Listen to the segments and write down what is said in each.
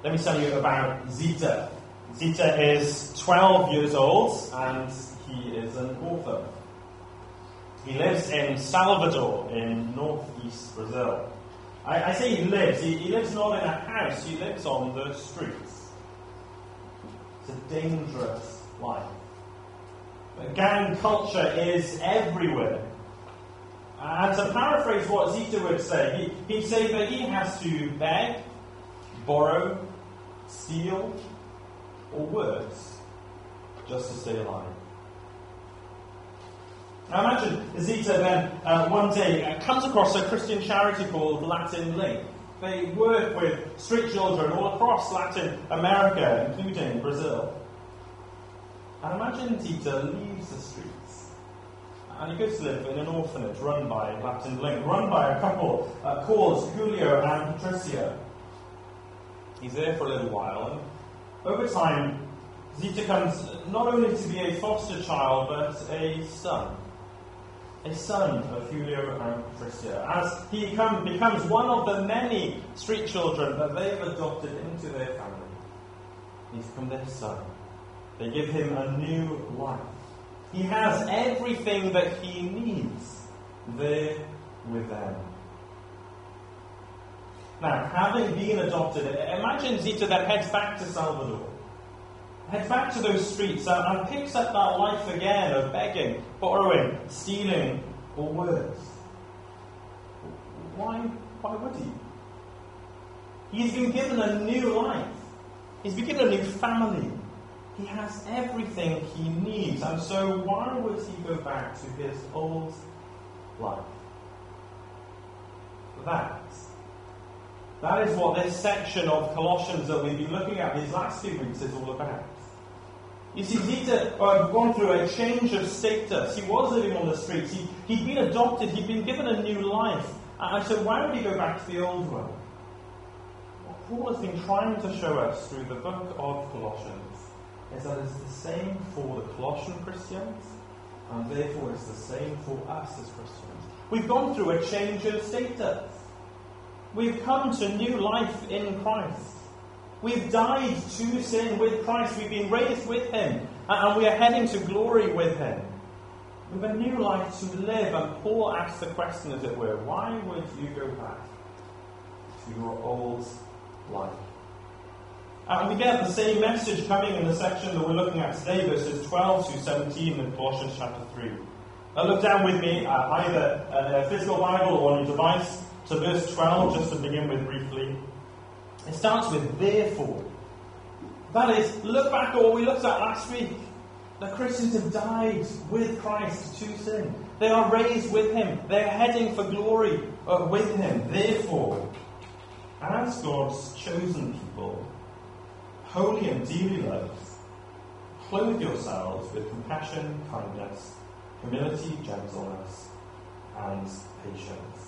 Let me tell you about Zita. Zita is 12 years old and he is an author. He lives in Salvador in northeast Brazil. I say he lives. He lives not in a house. He lives on the streets. It's a dangerous life. Gang culture is everywhere. And to paraphrase what Zita would say, he'd say that he has to beg, borrow, steal, or worse, just to stay alive. Now imagine Zita then one day comes across a Christian charity called Latin Link. They work with street children all across Latin America, including Brazil. And imagine Zita leaves the streets and he goes to live in an orphanage run by Latin Link, run by a couple called Julio and Patricia. He's there for a little while, and over time, Zita comes not only to be a foster child, but a son of Julio and Patricia, as he becomes one of the many street children that they've adopted into their family. He's become their son. They give him a new life. He has everything that he needs there with them. Now, having been adopted, imagine Zita then heads back to Salvador. Heads back to those streets and picks up that life again of begging, borrowing, stealing, or worse. Why would he? He's been given a new life. He's been given a new family. He has everything he needs. And so why would he go back to his old life? That is what this section of Colossians that we've been looking at these last few weeks is all about. You see, Zita had gone through a change of status. He was living on the streets. He'd been adopted. He'd been given a new life. And so why would he go back to the old one? What Paul has been trying to show us through the book of Colossians is that it's the same for the Colossian Christians, and therefore it's the same for us as Christians. We've gone through a change of status. We've come to new life in Christ. We've died to sin with Christ. We've been raised with him. And we are heading to glory with him. We have a new life to live. And Paul asks the question, as it were, why would you go back to your old life? And we get the same message coming in the section that we're looking at today, verses 12 to 17 in Colossians chapter 3. Look down with me, either a physical Bible or on your device, to verse 12, just to begin with briefly. It starts with therefore. That is, look back at what we looked at last week. That Christians have died with Christ to sin. They are raised with him. They're heading for glory with him. Therefore, as God's chosen people, holy and dearly loved, clothe yourselves with compassion, kindness, humility, gentleness, and patience.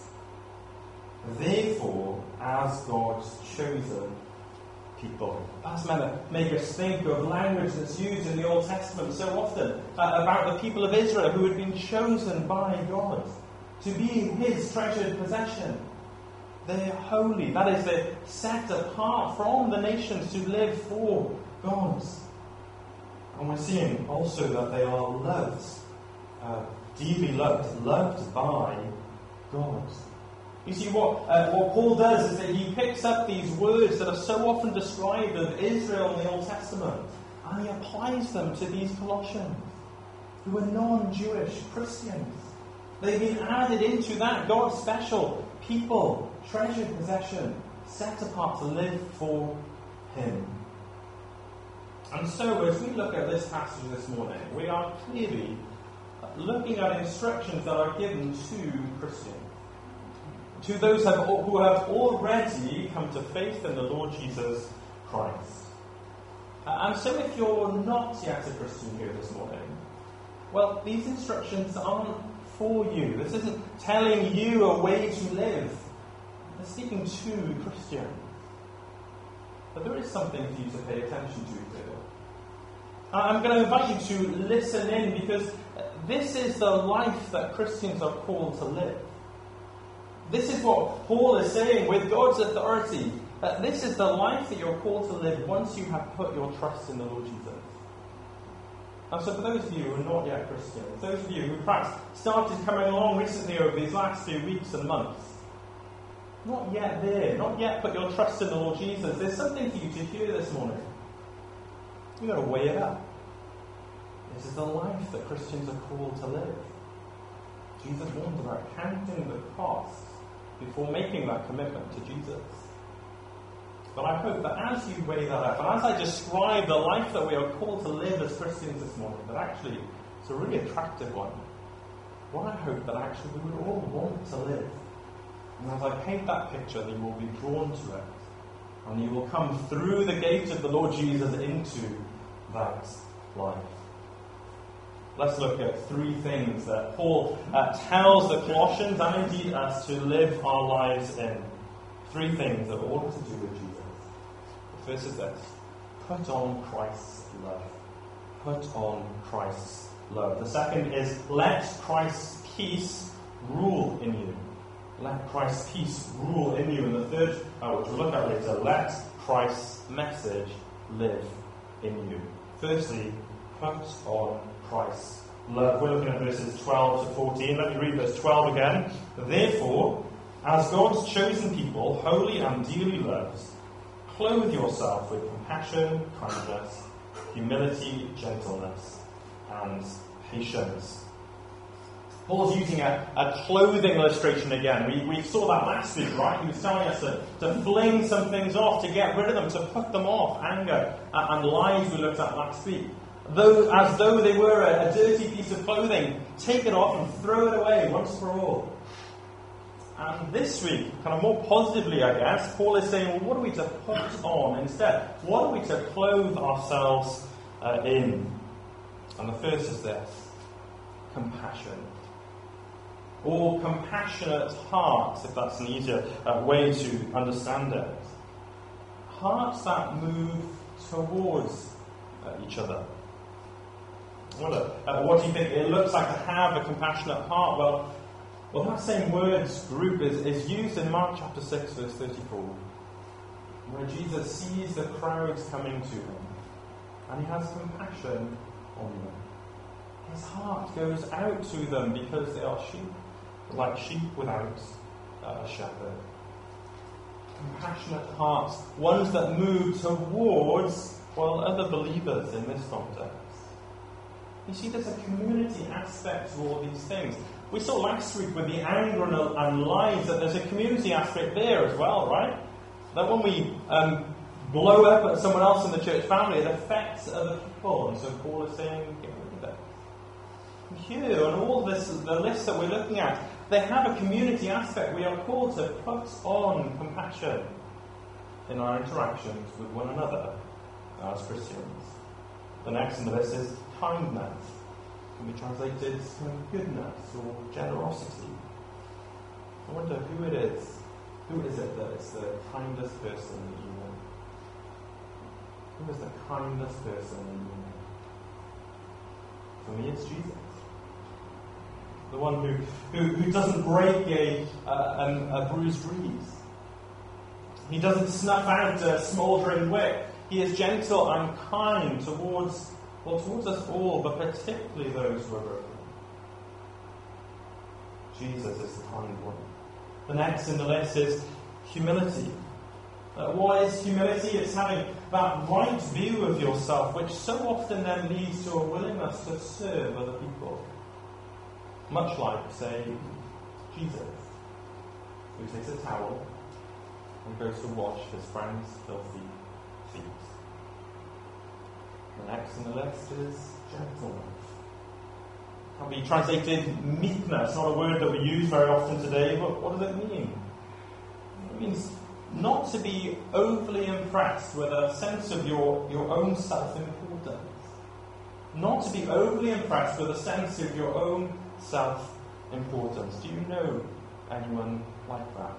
Therefore, as God's chosen people. That's meant to make us think of language that's used in the Old Testament so often about the people of Israel who had been chosen by God to be his treasured possession. They're holy. That is, they're set apart from the nations to live for God. And we're seeing also that they are loved, deeply loved by God. You see, what Paul does is that he picks up these words that are so often described of Israel in the Old Testament, and he applies them to these Colossians, who are non-Jewish Christians. They've been added into that God's special people, treasured possession, set apart to live for him. And so, as we look at this passage this morning, we are clearly looking at instructions that are given to Christians, to those who have already come to faith in the Lord Jesus Christ. And so if you're not yet a Christian here this morning, well, these instructions aren't for you. This isn't telling you a way to live. They're speaking to Christians. But there is something for you to pay attention to here. I'm going to invite you to listen in, because this is the life that Christians are called to live. This is what Paul is saying with God's authority. That this is the life that you're called to live once you have put your trust in the Lord Jesus. And so for those of you who are not yet Christians, those of you who perhaps started coming along recently over these last few weeks and months, not yet there, not yet put your trust in the Lord Jesus, there's something for you to hear this morning. You've got to weigh it up. This is the life that Christians are called to live. Jesus warned about counting the cost before making that commitment to Jesus. But I hope that as you weigh that up, and as I describe the life that we are called to live as Christians this morning, that actually it's a really attractive one. One I hope that actually we would all want to live. And as I paint that picture, you will be drawn to it. And you will come through the gate of the Lord Jesus into that life. Let's look at three things that Paul tells the Colossians and indeed us to live our lives in. Three things that we're all to do with Jesus. The first is this: put on Christ's love. Put on Christ's love. The second is let Christ's peace rule in you. Let Christ's peace rule in you. And the third, which we'll look at later, let Christ's message live in you. Firstly, put on Christ's love. We're looking at verses 12 to 14. Let me read verse 12 again. Therefore, as God's chosen people, holy and dearly loved, clothe yourself with compassion, kindness, humility, gentleness, and patience. Paul's using a clothing illustration again. We saw that last week, right? He was telling us to fling some things off, to get rid of them, to put them off. Anger and lies we looked at last week. As though they were a dirty piece of clothing, take it off and throw it away once for all. And this week, kind of more positively, I guess, Paul is saying, well, what are we to put on instead? What are we to clothe ourselves in? And the first is this: compassion. Or compassionate hearts, if that's an easier way to understand it. Hearts that move towards each other. What do you think it looks like to have a compassionate heart? Well, that same words group is used in Mark chapter 6, verse 34, where Jesus sees the crowds coming to him, and he has compassion on them. His heart goes out to them because they are sheep, like sheep without a shepherd. Compassionate hearts, ones that move towards, other believers in this context. You see, there's a community aspect to all these things. We saw last week with the anger and lies that there's a community aspect there as well, right? That when we blow up at someone else in the church family, it affects other people. And so Paul is saying, get rid of it. And here, and all this, the list that we're looking at, they have a community aspect. We are called to put on compassion in our interactions with one another as Christians. The next in the list is kindness. Can be translated goodness or generosity. I wonder who it is. Who is it that is the kindest person that you know? Who is the kindest person that you know? For me, it's Jesus. The one who doesn't break a bruised reed. He doesn't snuff out a smouldering wick. He is gentle and kind towards us all, but particularly those who are broken. Jesus is the kind one. The next in the list is humility. What is humility? It's having that right view of yourself, which so often then leads to a willingness to serve other people. Much like, say, Jesus, who takes a towel and goes to wash his friend's filthy feet. The next on the list is gentleness. It can be translated meekness, not a word that we use very often today, but what does it mean? It means not to be overly impressed with a sense of your own self-importance. Not to be overly impressed with a sense of your own self-importance. Do you know anyone like that?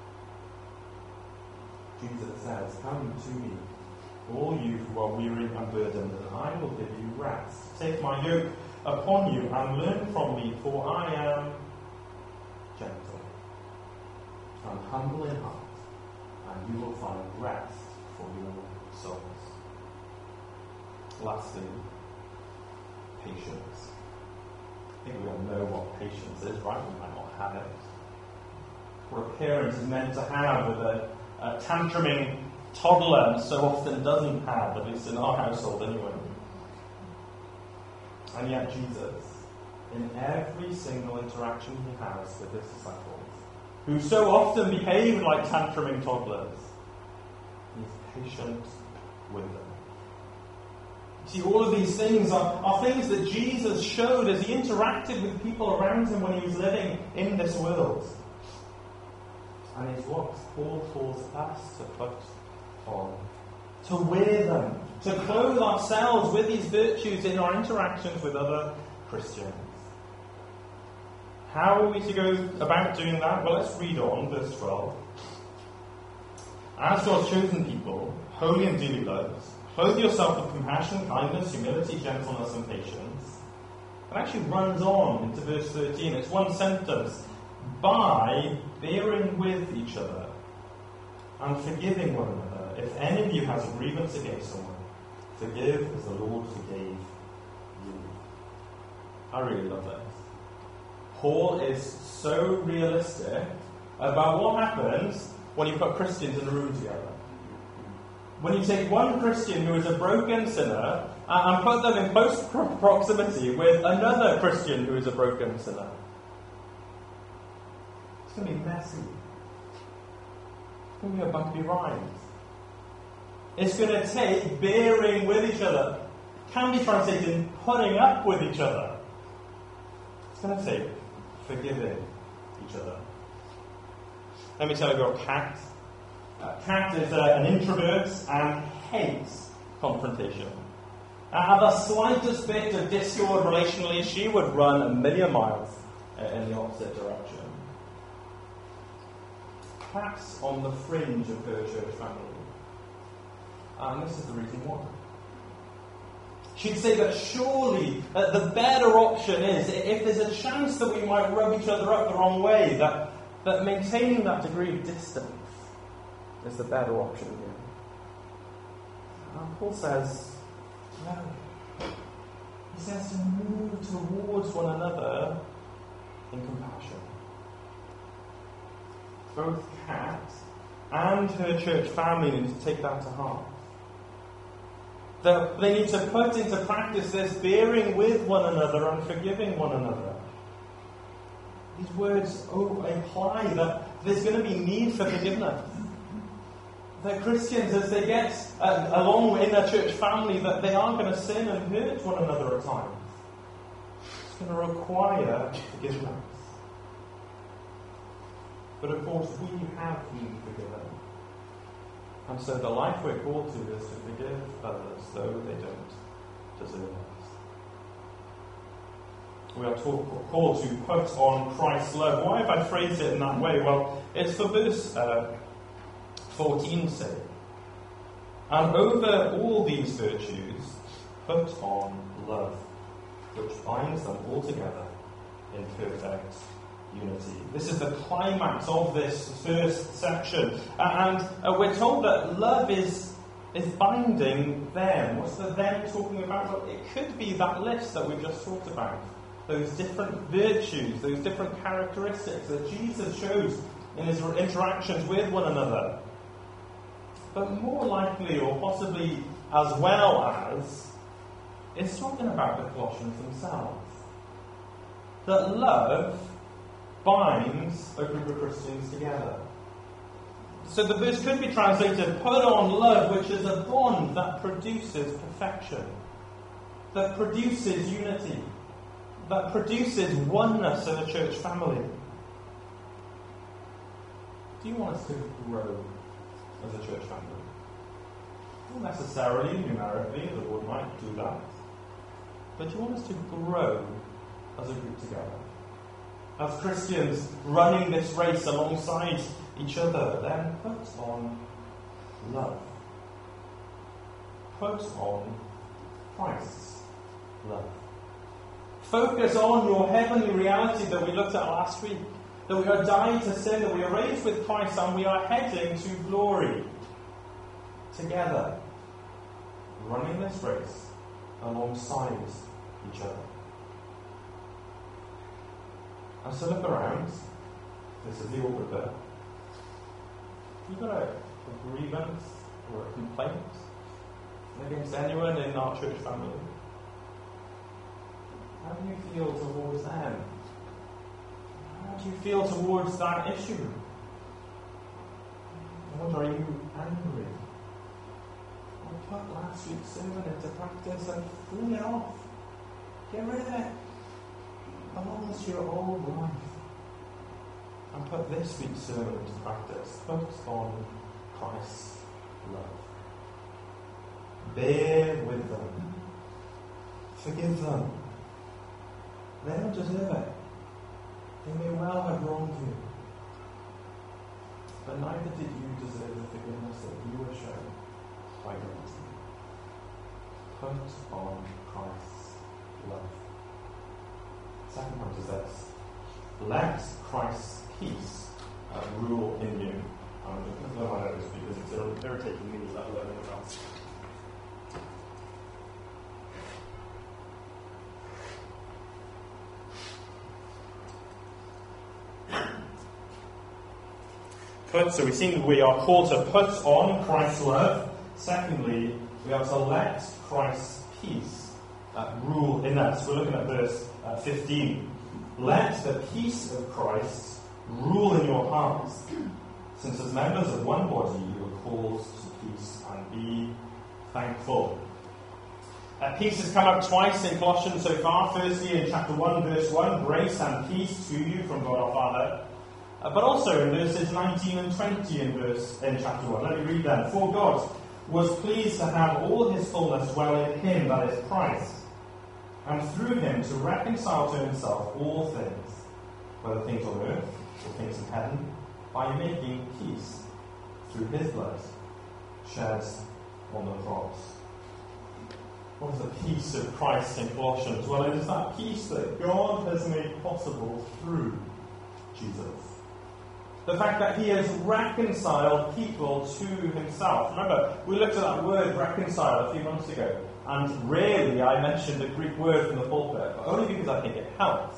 Jesus says, "Come to me, all you who are weary and burdened, and I will give you rest. Take my yoke upon you and learn from me, for I am gentle and humble in heart, and you will find rest for your souls. Lastly, patience. I think we all know what patience is, right? We might not have it. What a parent is meant to have with a tantruming toddler, and so often doesn't have, at least in our household anyway. And yet Jesus, in every single interaction he has with his disciples, who so often behave like tantruming toddlers, he is patient with them. You see, all of these things are things that Jesus showed as he interacted with people around him when he was living in this world. And is what Paul calls us to put on, to wear them, to clothe ourselves with these virtues in our interactions with other Christians. How are we to go about doing that? Well, let's read on, verse 12. As God's chosen people, holy and dearly loved, clothe yourself with compassion, kindness, humility, gentleness, and patience. It actually runs on into verse 13. It's one sentence. By bearing with each other and forgiving one another, if any of you has a grievance against someone, forgive as the Lord forgave you. I really love that. Paul is so realistic about what happens when you put Christians in a room together. When you take one Christian who is a broken sinner and put them in close proximity with another Christian who is a broken sinner. It's going to be messy. It's going to be a bumpy ride. It's going to take bearing with each other. It can be translated putting up with each other. It's going to take forgiving each other. Let me tell you about Kat. Kat is an introvert and hates confrontation. At the slightest bit of discord relationally, she would run a million miles in the opposite direction. Kat's on the fringe of her church family. And this is the reason why. She'd say that surely the better option is, if there's a chance that we might rub each other up the wrong way, that maintaining that degree of distance is the better option here. And Paul says, no. He says to move towards one another in compassion. Both Kat and her church family need to take that to heart. They need to put into practice this bearing with one another and forgiving one another. These words imply that there's going to be need for forgiveness. That Christians, as they get along in their church family, that they are going to sin and hurt one another at times. It's going to require forgiveness. But of course, we have been forgiven. And so the life we're called to is to forgive others, though they don't deserve us. We are called to put on Christ's love. Why have I phrased it in that way? Well, it's for verse 14's sake. And over all these virtues, put on love, which binds them all together in perfect unity. This is the climax of this first section. And we're told that love is binding them. What's the them talking about? Well, it could be that list that we just talked about. Those different virtues, those different characteristics that Jesus shows in his interactions with one another. But more likely, or possibly as well as, it's talking about the Colossians themselves. That love binds a group of Christians together. So the verse could be translated, put on love, which is a bond that produces perfection, that produces unity, that produces oneness in a church family. Do you want us to grow as a church family? Not necessarily numerically, the Lord might do that. But do you want us to grow as a group together? As Christians running this race alongside each other, then put on love. Put on Christ's love. Focus on your heavenly reality that we looked at last week. That we are dying to sin, that we are raised with Christ, and we are heading to glory together, running this race alongside each other. And so look around. This is the awkward bit. You've got a grievance or a complaint against anyone in our church family. How do you feel towards them? How do you feel towards that issue? What are you angry? Well, put last week's sermon into practice and bring it off. Get rid of it. Belongs to your old life. And put this week's sermon into practice. Focus on Christ's love. Bear with them. Forgive them. They don't deserve it. They may well have wronged you. But neither did you deserve the forgiveness that you were shown by God. Put on Christ's love. Second point is this. Let Christ's peace rule in you. I'm just going to blow my nose because it's irritating me, let alone anyone else. So we've seen we are called to put on Christ's love. Secondly, we are to let Christ's peace rule in us. We're looking at verse 15. Let the peace of Christ rule in your hearts, since as members of one body you are called to peace, and be thankful. Peace has come up twice in Colossians so far. Firstly, in chapter 1, verse 1, grace and peace to you from God our Father. But also in verses 19 and 20 in chapter 1. Let me read them. For God was pleased to have all his fullness dwell in him, that is Christ, and through him to reconcile to himself all things, whether things on earth or things in heaven, by making peace through his blood shed on the cross. What is the peace of Christ in Colossians? Well, it is that peace that God has made possible through Jesus. The fact that he has reconciled people to himself. Remember, we looked at that word reconcile a few months ago, and rarely I mentioned a Greek word from the pulpit, but only because I think it helps.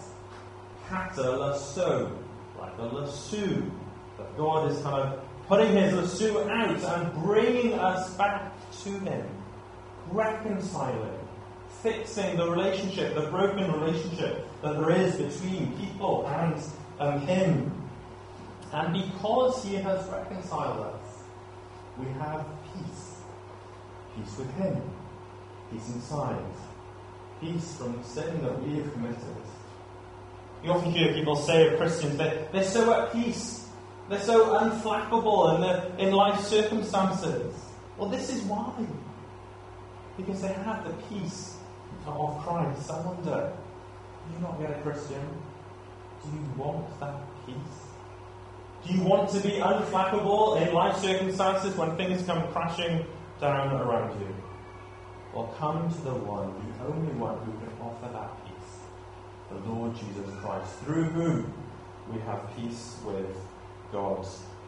Katalasso, like the lasso, that God is kind of putting his lasso out and bringing us back to him, reconciling, fixing the relationship, the broken relationship that there is between people and him. And because he has reconciled us, we have peace. Peace with him. Peace inside. Peace from sin that we have committed. You often hear people say of Christians that they're so at peace. They're so unflappable in life's circumstances. Well, this is why. Because they have the peace of Christ. I wonder, are you not yet a Christian? Do you want that peace? Do you want to be unflappable in life circumstances when things come crashing down around you? Well, come to the one, the only one who can offer that peace, the Lord Jesus Christ, through whom we have peace with God.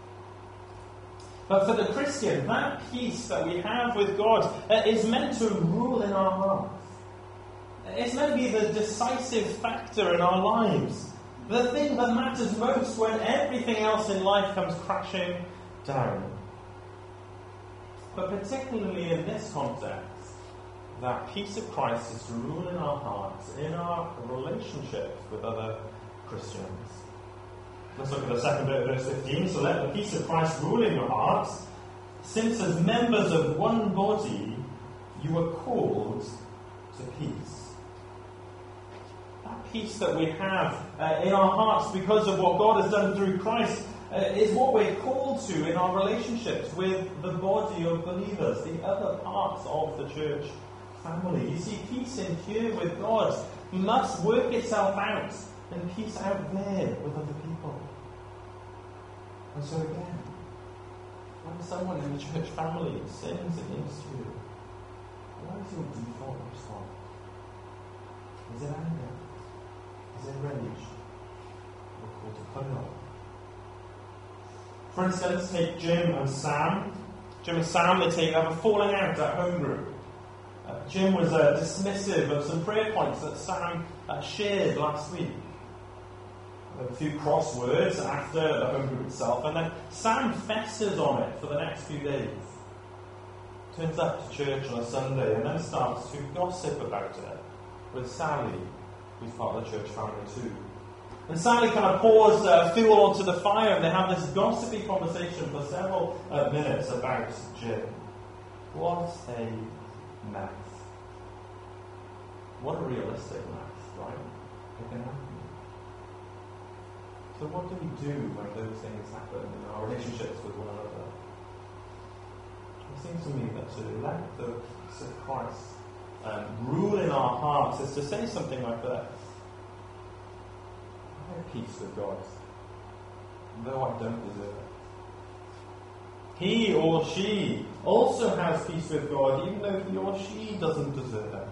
But for the Christian, that peace that we have with God is meant to rule in our hearts. It's meant to be the decisive factor in our lives. The thing that matters most when everything else in life comes crashing down. But particularly in this context, that peace of Christ is to rule in our hearts, in our relationships with other Christians. Let's look at the second bit of verse 15. So let the peace of Christ rule in your hearts, since as members of one body you are called to peace. That peace that we have in our hearts because of what God has done through Christ is what we're called to in our relationships with the body of believers, the other parts of the church family. You see, peace in here with God must work itself out and peace out there with other people. And so again, when someone in the church family sins against you, what is your default response? Is it anger? Is it rage? Or or to put it on. For instance, take Jim and Sam. Jim and Sam, they have a falling out at home group. Jim was dismissive of some prayer points that Sam shared last week. A few crosswords after the home group itself, and then Sam festers on it for the next few days. Turns up to church on a Sunday and then starts to gossip about it with Sally, who's part of the church family too. And Sally kind of pours fuel onto the fire, and they have this gossipy conversation for several minutes about Jim. What a mess. What a realistic mess, right? It can happen. So what do we do when those things happen in our relationships with one another? It seems to me that to let the peace of Christ rule in our hearts is to say something like this. I have peace with God, though I don't deserve it. He or she also has peace with God, even though he or she doesn't deserve it.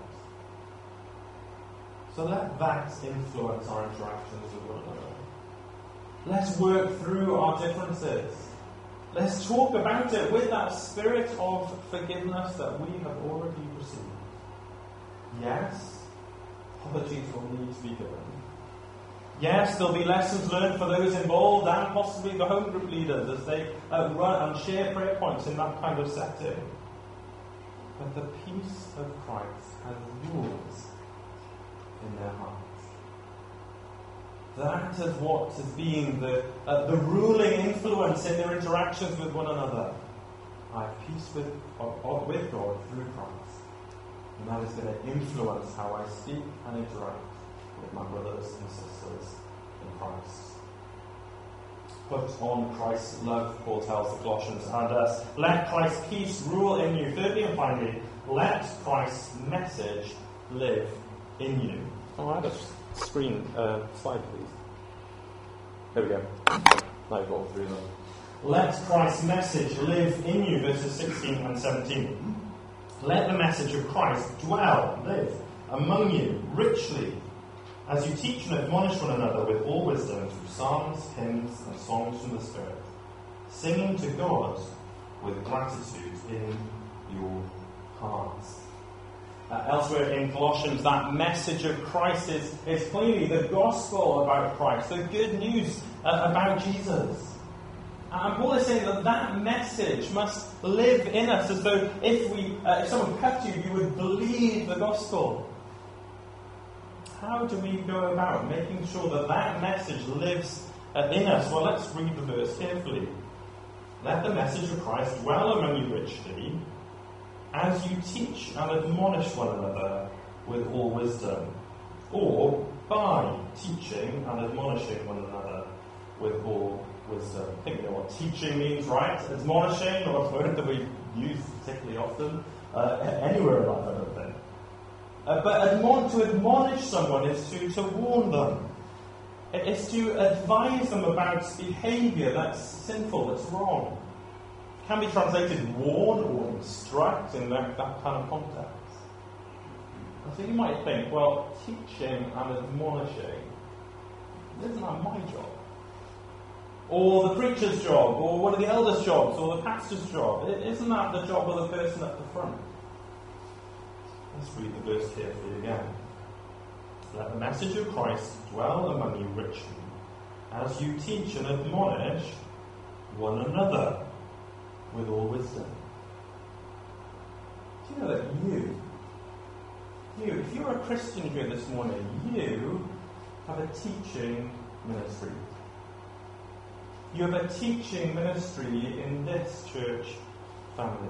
So let that influence our interactions with one another. Let's work through our differences. Let's talk about it with that spirit of forgiveness that we have already received. Yes, apologies will need to be given. Yes, there'll be lessons learned for those involved and possibly the home group leaders as they run and share prayer points in that kind of setting. But the peace of Christ has rules in their hearts. That is what is being the ruling influence in their interactions with one another. I have peace with God through Christ. And that is going to influence how I speak and interact with my brothers and sisters in Christ. Put on Christ's love, Paul tells the Colossians, and let Christ's peace rule in you. Thirdly and finally, let Christ's message live in you. Oh, I had a screen slide, please. There we go. Now you've got through them. Let Christ's message live in you, verses 16 and 17. Let the message of Christ live among you richly, as you teach and admonish one another with all wisdom through psalms, hymns, and songs from the Spirit, singing to God with gratitude in your hearts. Elsewhere in Colossians, that message of Christ is clearly the gospel about Christ, the good news about Jesus. And Paul is saying that message must live in us, as though if someone cut you, you would believe the gospel. How do we go about making sure that message lives in us? Well, let's read the verse carefully. Let the message of Christ dwell among you richly, as you teach and admonish one another with all wisdom, or by teaching and admonishing one another with all wisdom. I think you know what teaching means, right? Admonishing, or a word that we use particularly often anywhere in life, I don't think. But to admonish someone is to warn them. It's to advise them about behaviour that's sinful, that's wrong. It can be translated warn or instruct in that kind of context. And so you might think, well, teaching and admonishing, isn't that my job? Or the preacher's job, or one of the elders' jobs, or the pastor's job? Isn't that the job of the person at the front? Let's read the verse carefully again. Let the message of Christ dwell among you richly, as you teach and admonish one another with all wisdom. Do you know that if you're a Christian here this morning, you have a teaching ministry. You have a teaching ministry in this church family.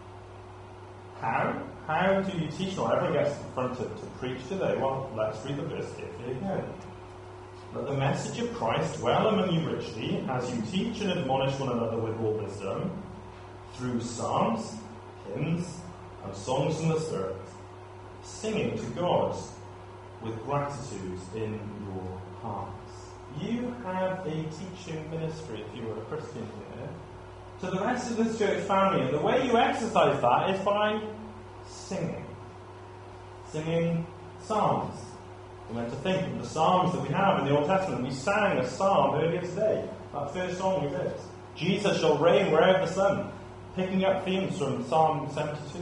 How? How do you teach? Not everyone gets in front to preach today. Well, let's read the verse carefully again. Let the message of Christ dwell among you richly, as you teach and admonish one another with all wisdom, through psalms, hymns, and songs from the Spirit, singing to God with gratitude in your hearts. You have a teaching ministry if you are a Christian here to the rest of this church family, and the way you exercise that is by singing psalms, We're meant to think of the Psalms that we have in the Old Testament. We sang a psalm earlier today. That first song we did. Jesus shall reign wherever the sun. Picking up themes from Psalm 72.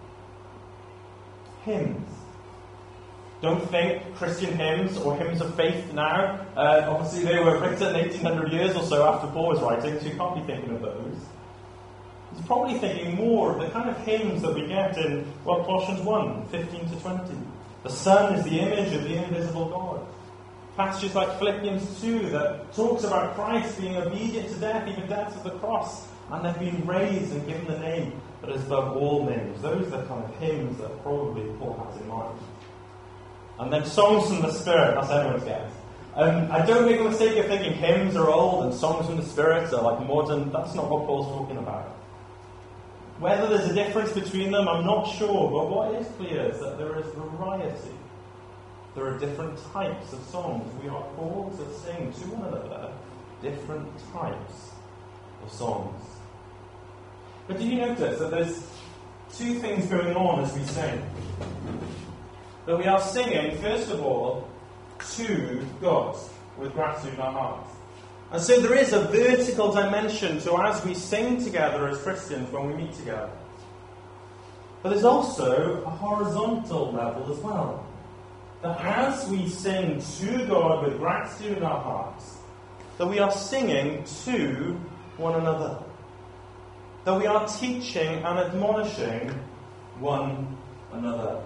Hymns. Don't think Christian hymns or hymns of faith now. Obviously they were written 1800 years or so after Paul was writing, so you can't be thinking of those. He's probably thinking more of the kind of hymns that we get in, Colossians 1, 15 to 20. The Son is the image of the invisible God. Passages like Philippians 2 that talks about Christ being obedient to death, even death of the cross, and then being raised and given the name that is above all names. Those are the kind of hymns that probably Paul has in mind. And then songs from the Spirit, that's everyone's guess. I don't make the mistake of thinking hymns are old and songs from the Spirit are like modern. That's not what Paul's talking about. Whether there's a difference between them, I'm not sure, but what is clear is that there is variety. There are different types of songs. We are called to sing to one another different types of songs. But did you notice that there's two things going on as we sing? That we are singing, first of all, to God with gratitude in our hearts. And so there is a vertical dimension to as we sing together as Christians when we meet together. But there's also a horizontal level as well. That as we sing to God with gratitude in our hearts, that we are singing to one another. That we are teaching and admonishing one another.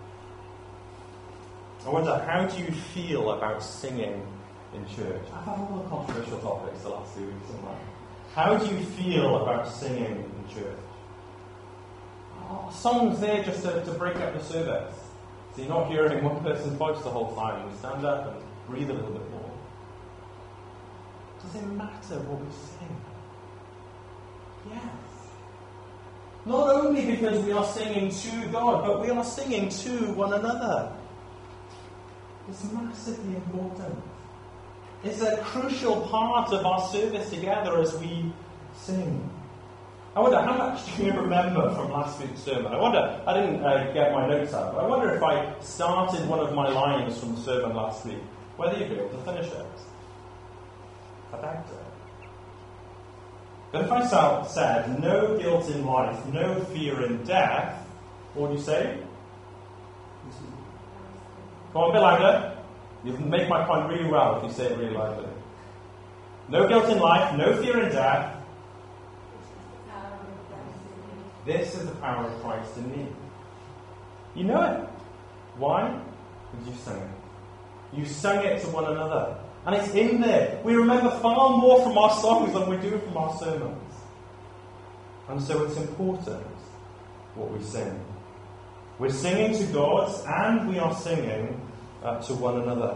I wonder, how do you feel about singing in church? I've had all the controversial topics the last 2 weeks online. How do you feel about singing in church? Songs there just to break up the service. So you're not hearing one person's voice the whole time. We stand up and breathe a little bit more. Does it matter what we sing? Yes. Not only because we are singing to God, but we are singing to one another. It's massively important. It's a crucial part of our service together as we sing. I wonder, how much do you remember from last week's sermon? I didn't get my notes out, but I wonder if I started one of my lines from the sermon last week, whether you'd be able to finish it. I doubt it. But if I said, no guilt in life, no fear in death, what would you say? Go on, a bit louder. You can make my point really well if you say it really loudly. No guilt in life, no fear in death. This is the power of Christ in me. You know it. Why? Because you sang it. You sang it to one another. And it's in there. We remember far more from our songs than we do from our sermons. And so it's important what we sing. We're singing to God, and we are singing to one another.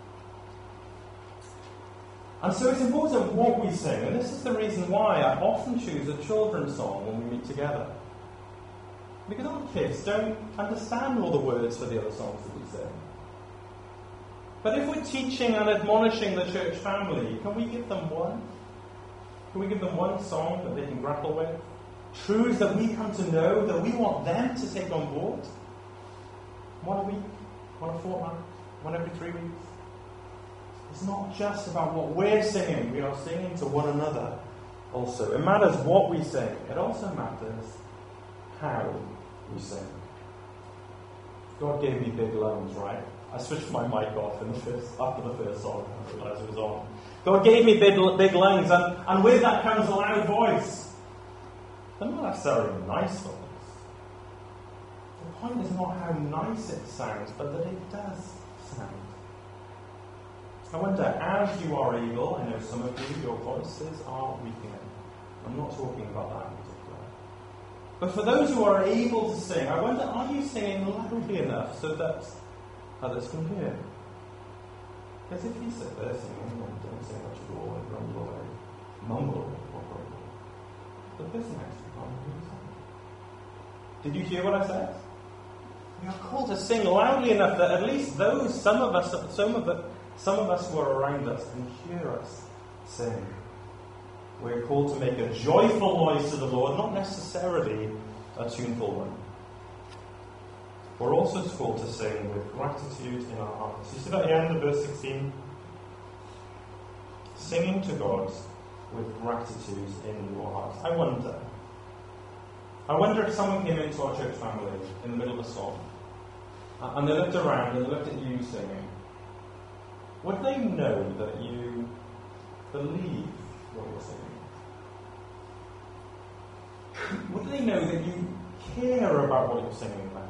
And so it's important what we sing, and this is the reason why I often choose a children's song when we meet together. Because our kids don't understand all the words for the other songs that we sing. But if we're teaching and admonishing the church family, can we give them one? Can we give them one song that they can grapple with? Truths that we come to know, that we want them to take on board? One a week, one a fortnight, one every 3 weeks. It's not just about what we're singing. We are singing to one another also. It matters what we sing. It also matters how we sing. God gave me big lungs, right? I switched my mic off after the first song. I realised it was on. God gave me big lungs, and with that comes a loud voice. They're not necessarily nice voice. The point is not how nice it sounds, but that it does sound. I wonder, as you are able, I know some of you, your voices are weakening. I'm not talking about that in particular. But for those who are able to sing, I wonder, are you singing loudly enough so that others can hear? Because if you sit there singing and don't say much at all and grumble away, mumble away, the person next to you can't hear you sing. Did you hear what I said? We are called to sing loudly enough that at least some of us who are around us can hear us sing. We're called to make a joyful noise to the Lord, not necessarily a tuneful one. we're also told to sing with gratitude in our hearts. You see that at the end of verse 16? Singing to God with gratitude in your hearts. I wonder if someone came into our church family in the middle of a song, and they looked around and they looked at you singing. Would they know that you believe what you're singing? Would they know that you care about what you're singing about?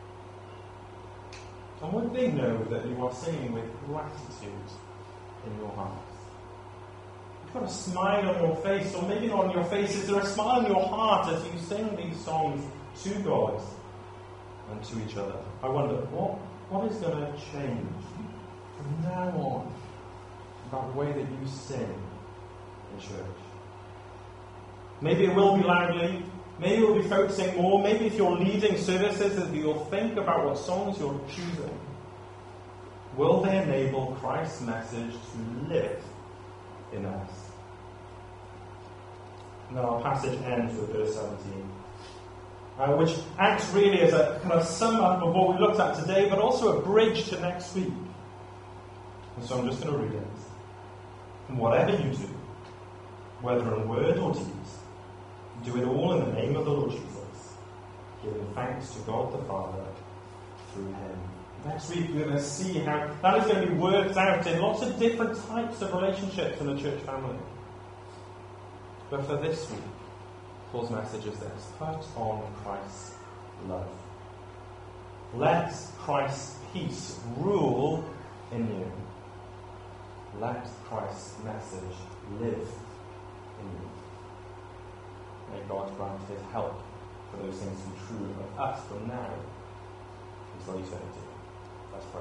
And would they know that you are singing with gratitude in your heart? You've got a smile on your face, or maybe not on your face. Is there a smile in your heart as you sing these songs to God and to each other? I wonder, what is going to change from now on about the way that you sing in church? Maybe it will be loudly. Maybe we'll be focusing more. Maybe if you're leading services, you'll think about what songs you're choosing. Will they enable Christ's message to live in us? Now our passage ends with verse 17, which acts really as a kind of sum up of what we looked at today, but also a bridge to next week. And so I'm just going to read it. And whatever you do, whether in word or deed, do it all in the name of the Lord Jesus, giving thanks to God the Father through him. Next week we're going to see how that is going to be worked out in lots of different types of relationships in the church family. But for this week, Paul's message is this: put on Christ's love. Let Christ's peace rule in you. Let Christ's message live in you. May God grant his help for those things to be true of us from now until eternity. Let's pray.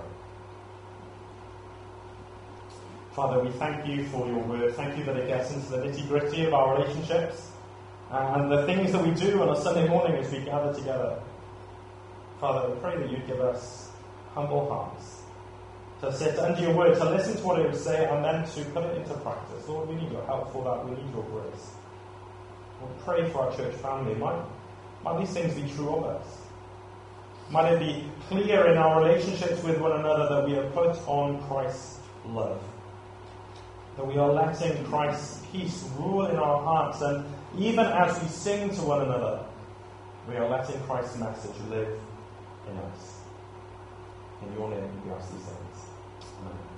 Father, we thank you for your word. Thank you that it gets into the nitty-gritty of our relationships and the things that we do on a Sunday morning as we gather together. Father, we pray that you'd give us humble hearts to sit under your word, to listen to what it would say, and then to put it into practice. Lord, we need your help for that. We need your grace. We'll pray for our church family. Might these things be true of us? Might it be clear in our relationships with one another that we have put on Christ's love? That we are letting Christ's peace rule in our hearts, and even as we sing to one another, we are letting Christ's message live in us. In your name we ask these things. Amen.